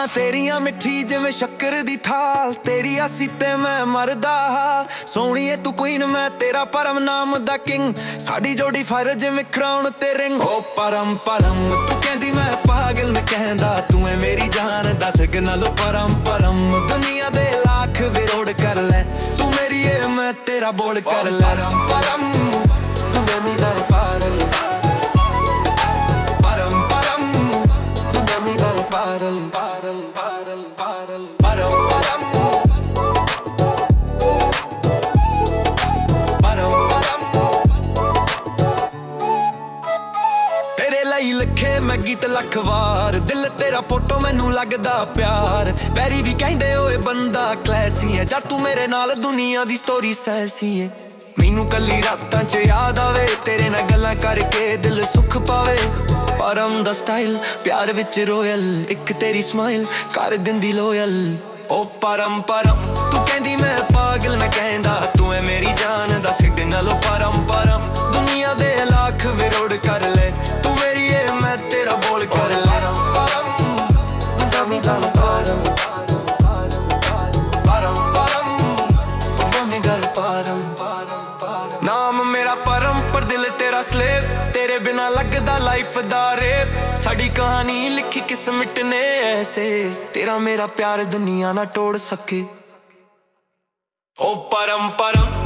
ਗੱਲਾਂ ਤੇਰੀਆਂ ਮਿੱਠੀ ਜਿਵੇਂ ਸ਼ੱਕਰ ਦੀ ਥਾਲ, ਤੇਰੀ ਆਸੀ ਤੇ ਮੈਂ ਮਰਦਾ ਹਾਂ। ਸੋਹਣੀਏ ਤੂੰ ਕੁਈਨ, ਮੈਂ ਤੇਰਾ ਪਰਮ, ਨਾਮ ਦਾ ਕਿੰਗ। ਸਾਡੀ ਜੋੜੀ ਫਾਇਰ ਜਿਵੇਂ ਕਰਾਉਣ ਤੇ ਰਿੰਗ। ਓ ਪਰਮ ਪਰਮ ਤੂੰ ਕਹਿੰਦੀ ਮੈਂ ਪਾਗਲ, ਮੈਂ ਕਹਿੰਦਾ ਤੂੰ ਐ ਮੇਰੀ ਜਾਨ ਦਾ ਸਿਗਨਲ। ਪਰਮ ਪਰਮ ਦੁਨੀਆ ਦੇ ਲੱਖ ਵਿਰੋਧ ਕਰ ਲੈ, ਤੂੰ ਮੇਰੀ ਏ ਮੈਂ ਤੇਰਾ ਬੋਲ ਕਰ ਲੈ। ਪਰਮ ਪਰਮ ਤੂੰ ਮੇਰਾ ਪਾਰਲ, ਪਰਮ ਪਰਮ ਤੂੰ ਮੇਰਾ ਪਾਰਲ, ਪਾਰਲ ਪਾਰਲ ਪਾਰਲ ਪਰਮ ਪਰਮ ਪਰਮ ਪਰਮ। ਤੇਰੇ ਲਈ ਲਿਖੇ ਮੈਂ ਗੀਤ ਲੱਖ ਵਾਰ, ਦਿਲ ਤੇਰਾ ਫੋਟੋ ਮੈਨੂੰ ਲੱਗਦਾ ਪਿਆਰ। ਪੈਰੀ ਵੀ ਕਹਿੰਦੇ ਓਏ ਬੰਦਾ ਕਲੈਸੀ ਐ, ਜਦ ਤੂੰ ਮੇਰੇ ਨਾਲ ਦੁਨੀਆ ਦੀ ਸਟੋਰੀ ਸੈਸੀ ਏ। ਮੈਨੂੰ ਕੱਲੀ ਰਾਤਾਂ 'ਚ ਯਾਦ ਆਵੇ, ਤੇਰੇ ਨਾਲ ਗੱਲਾਂ ਕਰਕੇ ਦਿਲ ਸੁੱਖ ਪਾਵੇ। ਪਰਮ ਦਾ ਸਟਾਈਲ ਪਿਆਰ ਵਿੱਚ ਰੋਇਲ, ਇੱਕ ਤੇਰੀ ਸਮਾਈਲ ਕਰ ਦਿੰਦੀ ਲੋਇਲ। ਓ ਪਰਮ ਪਰਮ ਤੂੰ ਕਹਿੰਦੀ ਮੈਂ ਪਾਗਲ, ਮੈਂ ਕਹਿੰਦਾ ਤੂੰ ਐ ਮੇਰੀ ਜਾਨ ਦਾ ਸਿਗਨਲ। ਪਰਮ ਪਰਮ ਦੁਨੀਆ ਦੇ ਲੱਖ ਵਿਰੋਧ ਕਰ ਲੈ, ਤੂੰ ਮੇਰੀ ਏ ਮੈਂ ਤੇਰਾ ਬੋਲ ਕਰ ਲੈ। ਪਰਮ ਪਰਮ ਦਮੀ ਦਮ ਪਰਮ ਪਰਮ ਪਰਮ ਦਮੀ ਗਲ ਪਰਮ ਪਰਮ। ਨਾਮ ਮੇਰਾ ਪਰਮ ਪਰ ਦਿਲ ਤੇਰਾ ਸਲੇਵ, ਤੇਰੇ ਬਿਨਾ ਲੱਗਦਾ ਲਾਈਫ ਦਾ ਰੇਪ। ਸਾਡੀ ਕਹਾਣੀ ਲਿਖੀ ਕਿਸਮਤ ਨੇ ਐਸੇ, ਤੇਰਾ ਮੇਰਾ ਪਿਆਰ ਦੁਨੀਆ ਨਾ ਤੋੜ ਸਕੇ। ਓ ਪਰਮ ਪਰਮ